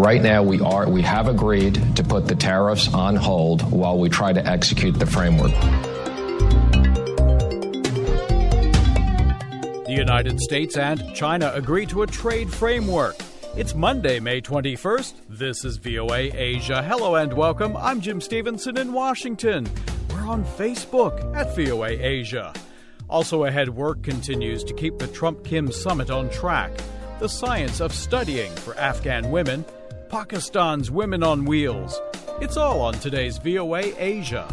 Right now, we have agreed to put the tariffs on hold while we try to execute the framework. The United States and China agree to a trade framework. It's Monday, May 21st. This is VOA Asia. Hello and welcome. I'm Jim Stevenson in Washington. We're on Facebook at VOA Asia. Also ahead, work continues to keep the Trump-Kim summit on track. The science of studying for Afghan women, Pakistan's women on wheels. It's all on today's VOA Asia.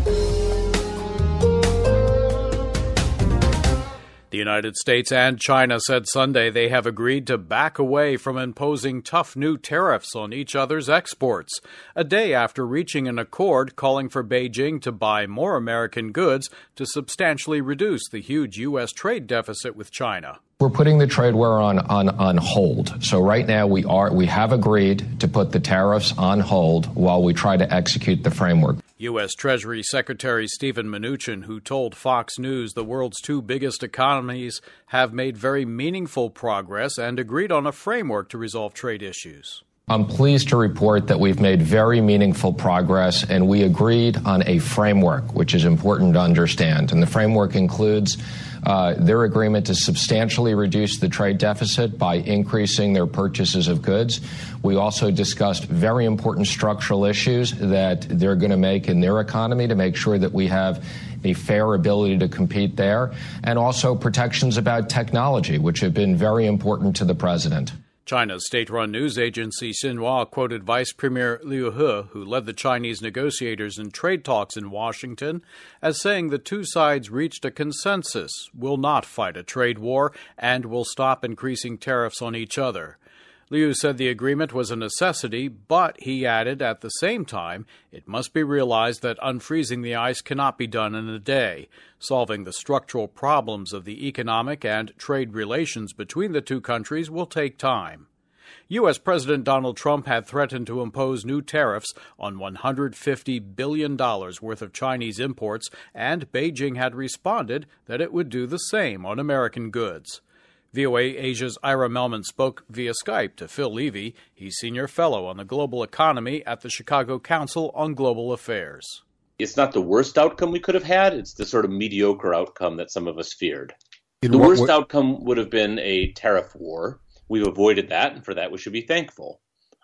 The United States and China said Sunday they have agreed to back away from imposing tough new tariffs on each other's exports, a day after reaching an accord calling for Beijing to buy more American goods to substantially reduce the huge U.S. trade deficit with China. We're putting the trade war on hold. So right now we have agreed to put the tariffs on hold while we try to execute the framework. U.S. Treasury Secretary Steven Mnuchin, who told Fox News the world's two biggest economies have made very meaningful progress and agreed on a framework to resolve trade issues. I'm pleased to report that we've made very meaningful progress, and we agreed on a framework, which is important to understand. And the framework includes their agreement to substantially reduce the trade deficit by increasing their purchases of goods. We also discussed very important structural issues that they're going to make in their economy to make sure that we have a fair ability to compete there, and also protections about technology, which have been very important to the president. China's state-run news agency Xinhua quoted Vice Premier Liu He, who led the Chinese negotiators in trade talks in Washington, as saying the two sides reached a consensus, will not fight a trade war, and will stop increasing tariffs on each other. Liu said the agreement was a necessity, but he added at the same time it must be realized that unfreezing the ice cannot be done in a day. Solving the structural problems of the economic and trade relations between the two countries will take time. U.S. President Donald Trump had threatened to impose new tariffs on $150 billion worth of Chinese imports, and Beijing had responded that it would do the same on American goods. VOA Asia's Ira Melman spoke via Skype to Phil Levy. He's senior fellow on the global economy at the Chicago Council on Global Affairs. It's not the worst outcome we could have had. It's the sort of mediocre outcome that some of us feared. The worst outcome would have been a tariff war. We've avoided that, and for that we should be thankful.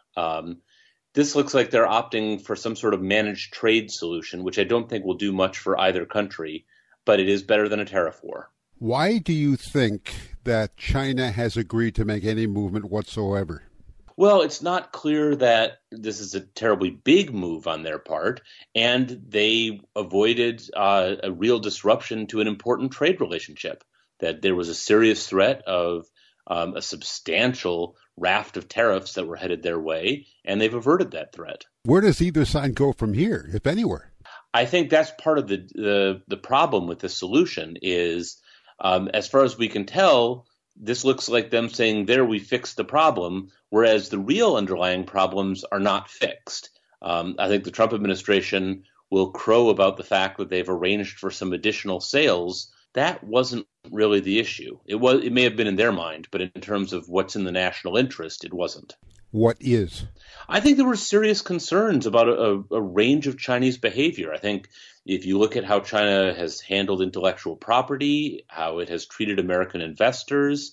This looks like they're opting for some sort of managed trade solution, which I don't think will do much for either country, but it is better than a tariff war. Why do you think that China has agreed to make any movement whatsoever? Well, it's not clear that this is a terribly big move on their part, and they avoided a real disruption to an important trade relationship, that there was a serious threat of a substantial raft of tariffs that were headed their way, and they've averted that threat. Where does either side go from here, if anywhere? I think that's part of the problem with this solution is, as far as we can tell, this looks like them saying, there, we fixed the problem, whereas the real underlying problems are not fixed. I think the Trump administration will crow about the fact that they've arranged for some additional sales. That wasn't really the issue. It may have been in their mind, but in terms of what's in the national interest, it wasn't. What is? I think there were serious concerns about a range of Chinese behavior. I think if you look at how China has handled intellectual property, how it has treated American investors,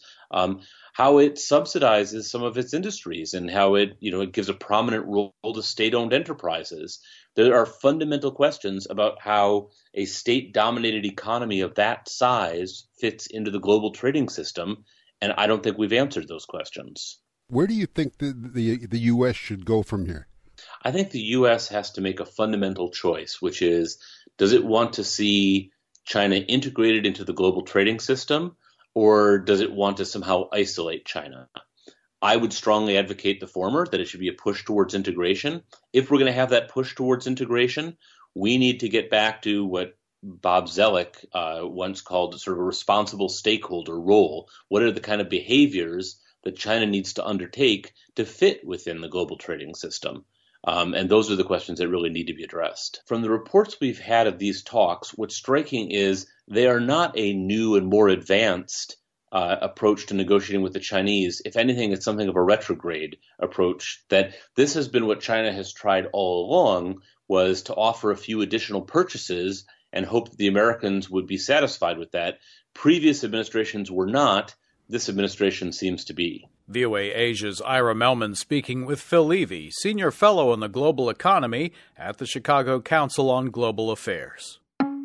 how it subsidizes some of its industries, and how it gives a prominent role to state-owned enterprises, there are fundamental questions about how a state-dominated economy of that size fits into the global trading system, and I don't think we've answered those questions. Where do you think the U.S. should go from here? I think the U.S. has to make a fundamental choice, which is, does it want to see China integrated into the global trading system, or does it want to somehow isolate China? I would strongly advocate the former, that it should be a push towards integration. If we're going to have that push towards integration, we need to get back to what Bob Zoellick once called sort of a responsible stakeholder role. What are the kind of behaviors that China needs to undertake to fit within the global trading system? And those are the questions that really need to be addressed. From the reports we've had of these talks, what's striking is they are not a new and more advanced approach to negotiating with the Chinese. If anything, it's something of a retrograde approach, that this has been what China has tried all along, was to offer a few additional purchases and hope that the Americans would be satisfied with that. Previous administrations were not. This administration seems to be. VOA Asia's Ira Melman speaking with Phil Levy, Senior Fellow in the Global Economy at the Chicago Council on Global Affairs.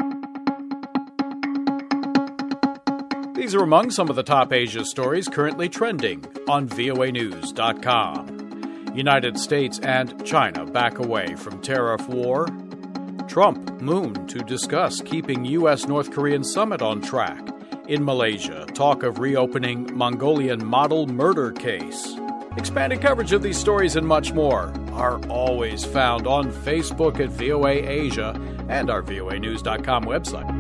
These are among some of the top Asia stories currently trending on voanews.com. United States and China back away from tariff war. Trump, Moon to discuss keeping U.S.-North Korean summit on track. In Malaysia, talk of reopening Mongolian model murder case. Expanded coverage of these stories and much more are always found on Facebook at VOA Asia and our voanews.com website.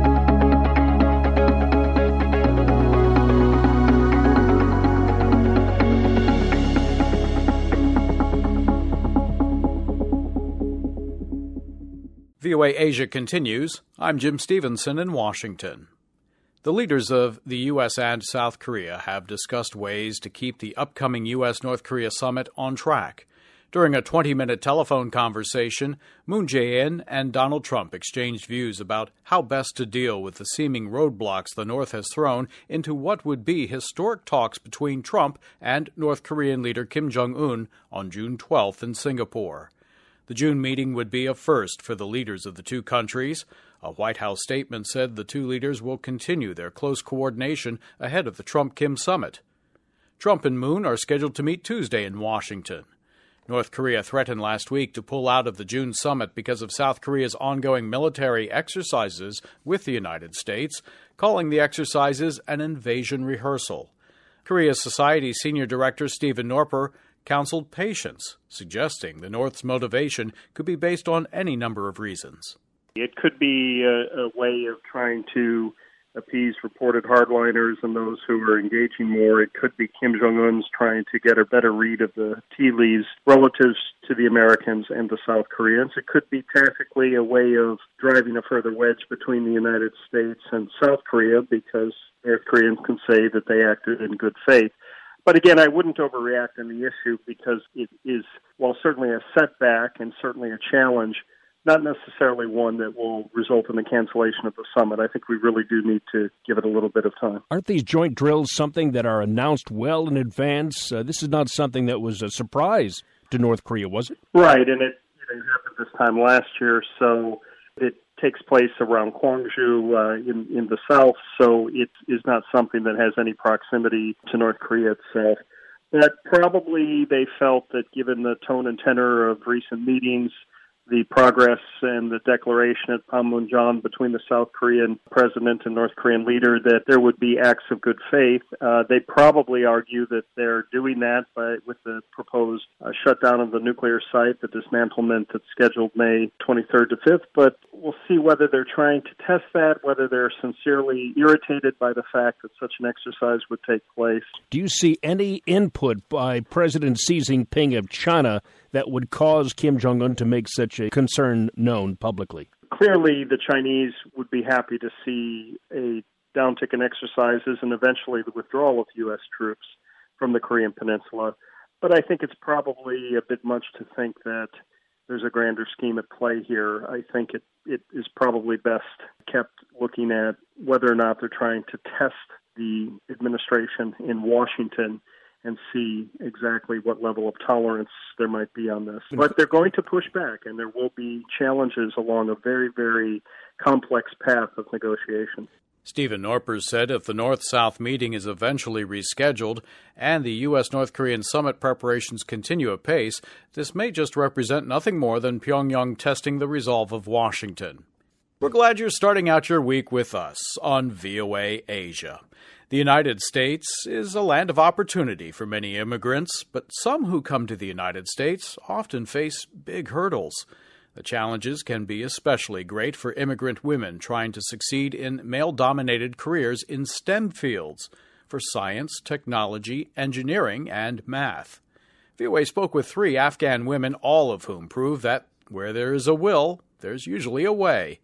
VOA Asia continues. I'm Jim Stevenson in Washington. The leaders of the U.S. and South Korea have discussed ways to keep the upcoming U.S.-North Korea summit on track. During a 20-minute telephone conversation, Moon Jae-in and Donald Trump exchanged views about how best to deal with the seeming roadblocks the North has thrown into what would be historic talks between Trump and North Korean leader Kim Jong-un on June 12th in Singapore. The June meeting would be a first for the leaders of the two countries. A White House statement said the two leaders will continue their close coordination ahead of the Trump-Kim summit. Trump and Moon are scheduled to meet Tuesday in Washington. North Korea threatened last week to pull out of the June summit because of South Korea's ongoing military exercises with the United States, calling the exercises an invasion rehearsal. Korea Society Senior Director Stephen Norper counseled patience, suggesting the North's motivation could be based on any number of reasons. It could be a way of trying to appease reported hardliners and those who are engaging more. It could be Kim Jong-un's trying to get a better read of the tea leaves relative to the Americans and the South Koreans. It could be tactically a way of driving a further wedge between the United States and South Korea, because North Koreans can say that they acted in good faith. But again, I wouldn't overreact on the issue, because it is, while certainly a setback and certainly a challenge, not necessarily one that will result in the cancellation of the summit. I think we really do need to give it a little bit of time. Aren't these joint drills something that are announced well in advance? This is not something that was a surprise to North Korea, was it? Right, and it happened this time last year, so it takes place around Gwangju in the south, so it is not something that has any proximity to North Korea itself. But probably they felt that given the tone and tenor of recent meetings, the progress and the declaration at Panmunjom between the South Korean president and North Korean leader, that there would be acts of good faith. They probably argue that they're doing that with the proposed shutdown of the nuclear site, the dismantlement that's scheduled May 23rd to 5th. But we'll see whether they're trying to test that, whether they're sincerely irritated by the fact that such an exercise would take place. Do you see any input by President Xi Jinping of China that would cause Kim Jong-un to make such a concern known publicly? Clearly, the Chinese would be happy to see a downtick in exercises and eventually the withdrawal of U.S. troops from the Korean Peninsula. But I think it's probably a bit much to think that there's a grander scheme at play here. I think it is probably best kept looking at whether or not they're trying to test the administration in Washington and see exactly what level of tolerance there might be on this. But they're going to push back, and there will be challenges along a very, very complex path of negotiation. Stephen Norper said if the North-South meeting is eventually rescheduled and the U.S.-North Korean summit preparations continue apace, this may just represent nothing more than Pyongyang testing the resolve of Washington. We're glad you're starting out your week with us on VOA Asia. The United States is a land of opportunity for many immigrants, but some who come to the United States often face big hurdles. The challenges can be especially great for immigrant women trying to succeed in male-dominated careers in STEM fields for science, technology, engineering, and math. VOA spoke with 3 Afghan women, all of whom prove that where there is a will, there's usually a way.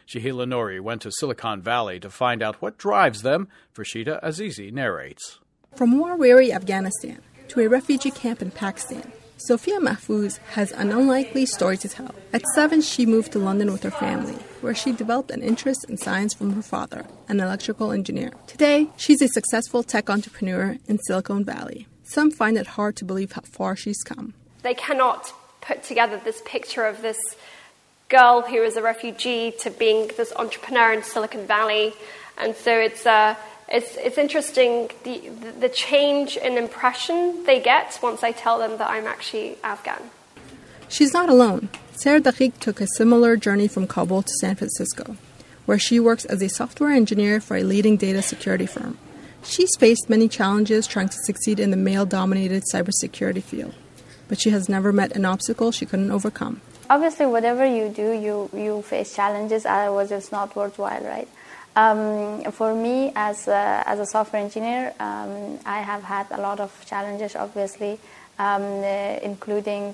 Shahila Nouri went to Silicon Valley to find out what drives them. Farshida Azizi narrates. From war-weary Afghanistan to a refugee camp in Pakistan, Sophia Mahfouz has an unlikely story to tell. At 7, she moved to London with her family, where she developed an interest in science from her father, an electrical engineer. Today, she's a successful tech entrepreneur in Silicon Valley. Some find it hard to believe how far she's come. They cannot put together this picture of this girl who is a refugee to being this entrepreneur in Silicon Valley. And so it's interesting the change in impression they get once I tell them that I'm actually Afghan. She's not alone. Sarah Daqiq took a similar journey from Kabul to San Francisco, where she works as a software engineer for a leading data security firm. She's faced many challenges trying to succeed in the male-dominated cybersecurity field, but she has never met an obstacle she couldn't overcome. Obviously, whatever you do, you face challenges, otherwise it's not worthwhile, right? For me, as a software engineer, I have had a lot of challenges, obviously, including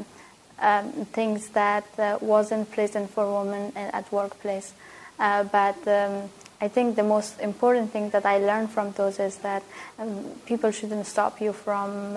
things that wasn't pleasant for women at workplace. But I think the most important thing that I learned from those is that people shouldn't stop you from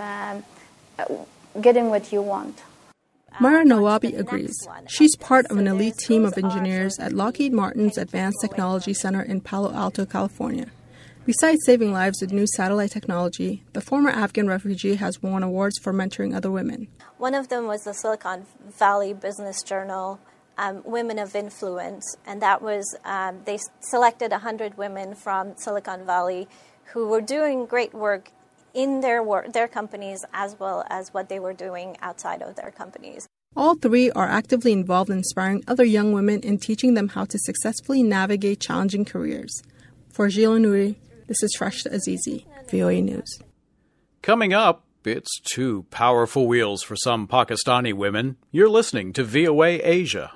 getting what you want. Mara Nawabi agrees. She's part of an elite team of engineers at Lockheed Martin's Advanced Technology Center in Palo Alto, California. Besides saving lives with new satellite technology, the former Afghan refugee has won awards for mentoring other women. One of them was the Silicon Valley Business Journal, Women of Influence, and that was, they selected 100 women from Silicon Valley who were doing great work in their companies as well as what they were doing outside of their companies. All 3 are actively involved in inspiring other young women and teaching them how to successfully navigate challenging careers. For Shahila Nouri, this is Farshida Azizi, VOA News. Coming up, it's 2 powerful wheels for some Pakistani women. You're listening to VOA Asia.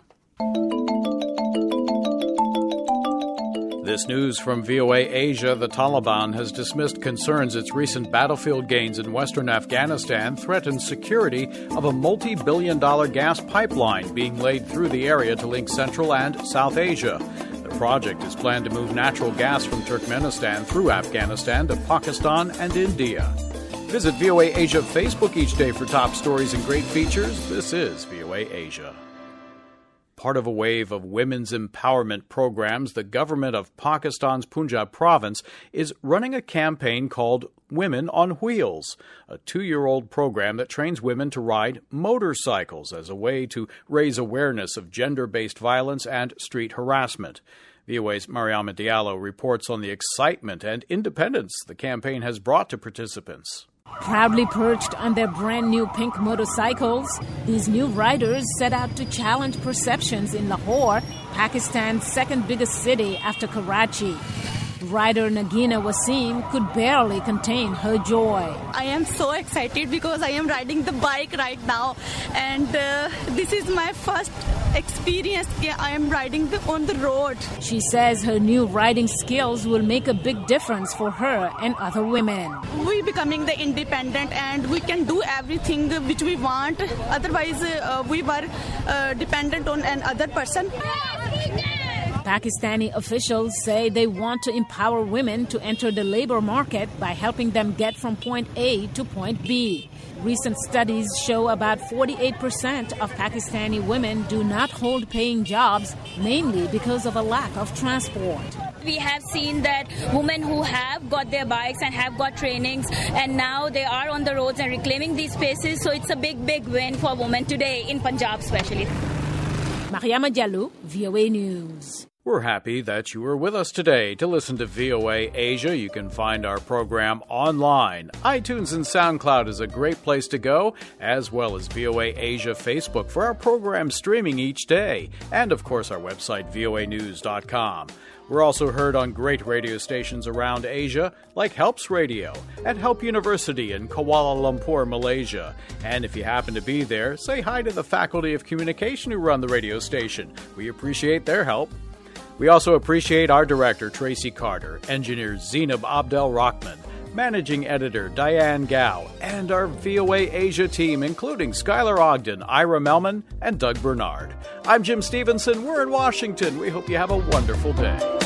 This news from VOA Asia: the Taliban has dismissed concerns its recent battlefield gains in western Afghanistan threaten security of a multi-billion-dollar gas pipeline being laid through the area to link Central and South Asia. The project is planned to move natural gas from Turkmenistan through Afghanistan to Pakistan and India. Visit VOA Asia Facebook each day for top stories and great features. This is VOA Asia. Part of a wave of women's empowerment programs, the government of Pakistan's Punjab province is running a campaign called Women on Wheels, a 2-year-old program that trains women to ride motorcycles as a way to raise awareness of gender-based violence and street harassment. VOA's Mariama Diallo reports on the excitement and independence the campaign has brought to participants. Proudly perched on their brand-new pink motorcycles, these new riders set out to challenge perceptions in Lahore, Pakistan's second biggest city after Karachi. Rider Nagina Wasim could barely contain her joy. I am so excited because I am riding the bike right now, and this is my first experience. I am riding on the road. She says her new riding skills will make a big difference for her and other women. We becoming the independent and we can do everything which we want. Otherwise, we were dependent on another person. Pakistani officials say they want to empower women to enter the labor market by helping them get from point A to point B. Recent studies show about 48% of Pakistani women do not hold paying jobs, mainly because of a lack of transport. We have seen that women who have got their bikes and have got trainings, and now they are on the roads and reclaiming these spaces. So it's a big, big win for women today in Punjab especially. Mariama Diallo, VOA News. We're happy that you were with us today. To listen to VOA Asia, you can find our program online. iTunes and SoundCloud is a great place to go, as well as VOA Asia Facebook for our program streaming each day. And, of course, our website, voanews.com. We're also heard on great radio stations around Asia, like Helps Radio at Help University in Kuala Lumpur, Malaysia. And if you happen to be there, say hi to the Faculty of Communication who run the radio station. We appreciate their help. We also appreciate our director, Tracy Carter, engineer Zainab Abdel Rahman, Managing Editor Diane Gao, and our VOA Asia team, including Skylar Ogden, Ira Melman, and Doug Bernard. I'm Jim Stevenson. We're in Washington. We hope you have a wonderful day.